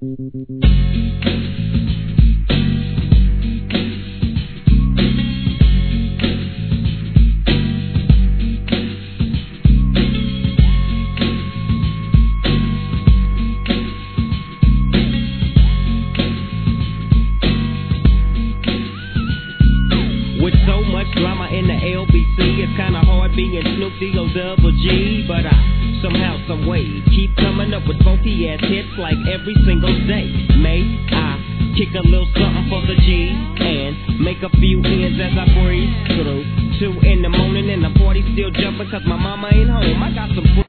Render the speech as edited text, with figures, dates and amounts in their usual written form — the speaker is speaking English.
With so much drama in the LBC, it's kinda hard being Snoop D-O-double-G. But I, somehow, someway, keep coming up with funky ass hits like every single day. May I kick a little something for the G and make a few ends as I breeze through 2 in the morning and the party still jumping cause my mama ain't home. I got some